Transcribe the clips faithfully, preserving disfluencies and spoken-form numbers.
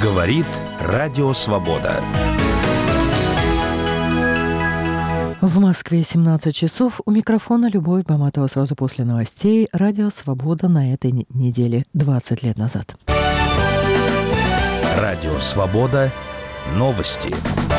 Говорит Радио Свобода. В Москве семнадцать часов. У микрофона Любовь Баматова. Сразу после новостей. Радио Свобода на этой неделе, двадцать лет назад. Радио Свобода. Новости.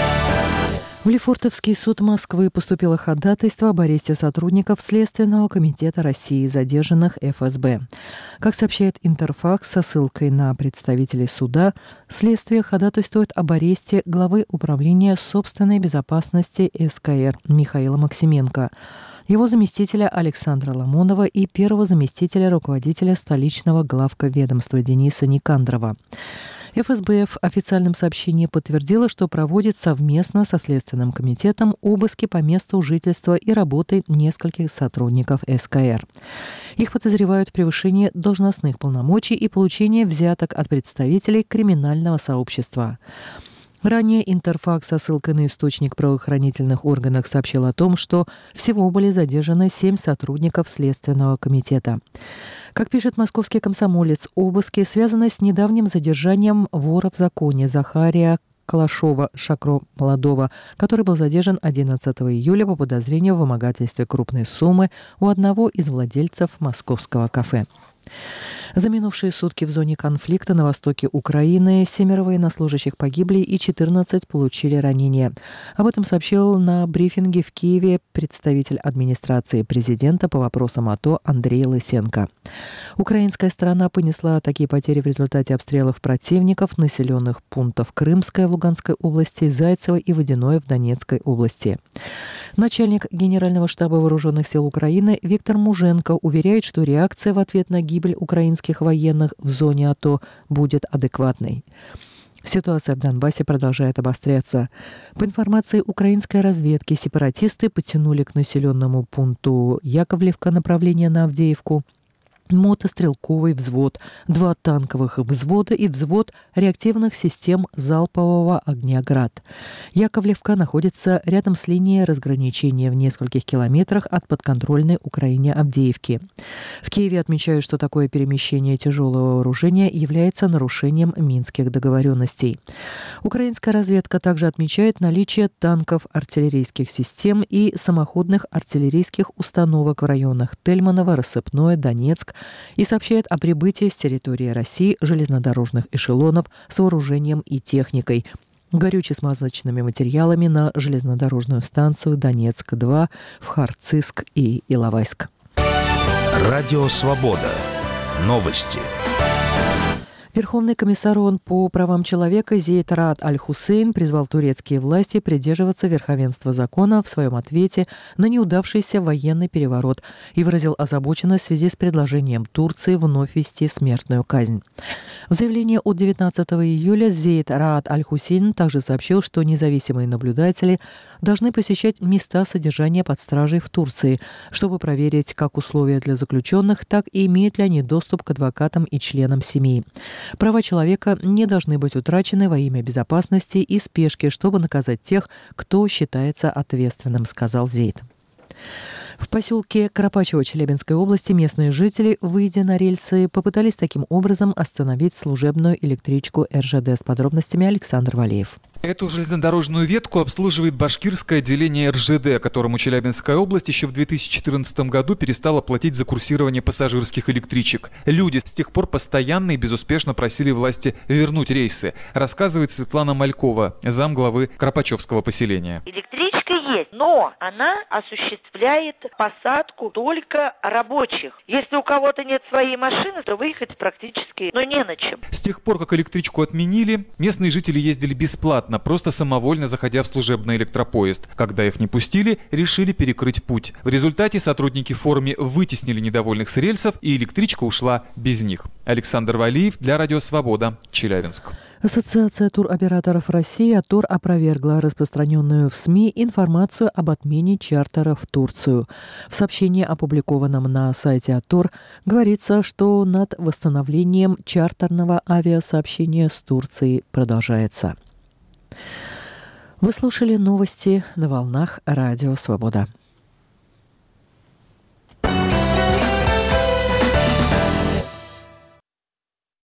В Лефортовский суд Москвы поступило ходатайство об аресте сотрудников Следственного комитета России, задержанных эф эс бэ. Как сообщает Интерфакс со ссылкой на представителей суда, следствие ходатайствует об аресте главы управления собственной безопасности эс ка эр Михаила Максименко, его заместителя Александра Ламонова и первого заместителя руководителя столичного главковедомства Дениса Никандрова. эф эс бэ в официальном сообщении подтвердила, что проводит совместно со Следственным комитетом обыски по месту жительства и работы нескольких сотрудников эс ка эр. Их подозревают в превышении должностных полномочий и получении взяток от представителей криминального сообщества. Ранее Интерфакс со ссылкой на источник правоохранительных органов сообщил о том, что всего были задержаны семь сотрудников Следственного комитета. Как пишет московский «Комсомолец», обыски связаны с недавним задержанием вора в законе Захария Калашова Шакро Молодого, который был задержан одиннадцатого июля по подозрению в вымогательстве крупной суммы у одного из владельцев московского кафе. За минувшие сутки в зоне конфликта на востоке Украины семеро военнослужащих погибли и четырнадцать получили ранения. Об этом сообщил на брифинге в Киеве представитель администрации президента по вопросам АТО Андрей Лысенко. Украинская сторона понесла такие потери в результате обстрелов противников населенных пунктов Крымская в Луганской области, Зайцево и Водяное в Донецкой области. Начальник Генерального штаба Вооруженных сил Украины Виктор Муженко уверяет, что реакция в ответ на гибель украинских военных в зоне АТО будет адекватной. Ситуация в Донбассе продолжает обостряться. По информации украинской разведки, сепаратисты подтянули к населенному пункту Яковлевка направление на Авдеевку мотострелковый взвод, два танковых взвода и взвод реактивных систем залпового огня «Град». Яковлевка находится рядом с линией разграничения в нескольких километрах от подконтрольной Украине Авдеевки. В Киеве отмечают, что такое перемещение тяжелого вооружения является нарушением минских договоренностей. Украинская разведка также отмечает наличие танков, артиллерийских систем и самоходных артиллерийских установок в районах Тельманово, Рассыпное, Донецк, и сообщает о прибытии с территории России железнодорожных эшелонов с вооружением и техникой, горюче-смазочными материалами на железнодорожную станцию Донецк-два в Харциск и Иловайск. Радио Свобода. Новости. Верховный комиссар ООН по правам человека Зейд Раад Аль-Хусейн призвал турецкие власти придерживаться верховенства закона в своем ответе на неудавшийся военный переворот и выразил озабоченность в связи с предложением Турции вновь ввести смертную казнь. В заявлении от девятнадцатого июля Зейд Раад Аль-Хусейн также сообщил, что независимые наблюдатели должны посещать места содержания под стражей в Турции, чтобы проверить как условия для заключенных, так и имеют ли они доступ к адвокатам и членам семей. Права человека не должны быть утрачены во имя безопасности и спешки, чтобы наказать тех, кто считается ответственным, сказал Зейд. В поселке Карапачево Челябинской области местные жители, выйдя на рельсы, попытались таким образом остановить служебную электричку эр жэ дэ. С подробностями Александр Валеев. Эту железнодорожную ветку обслуживает башкирское отделение эр жэ дэ, которому Челябинская область еще в две тысячи четырнадцатом году перестала платить за курсирование пассажирских электричек. Люди с тех пор постоянно и безуспешно просили власти вернуть рейсы, рассказывает Светлана Малькова, замглавы Карапачевского поселения. Электричка есть, но она осуществляет посадку только рабочих. Если у кого-то нет своей машины, то выехать практически ну, не на чем. С тех пор, как электричку отменили, местные жители ездили бесплатно, просто самовольно заходя в служебный электропоезд. Когда их не пустили, решили перекрыть путь. В результате сотрудники в форме вытеснили недовольных с рельсов, и электричка ушла без них. Александр Валиев для Радио Свобода, Челябинск. Ассоциация туроператоров России «Атур» опровергла распространенную в СМИ информацию об отмене чартера в Турцию. В сообщении, опубликованном на сайте «Атур», говорится, что над восстановлением чартерного авиасообщения с Турцией продолжается. Вы слушали новости на волнах Радио Свобода.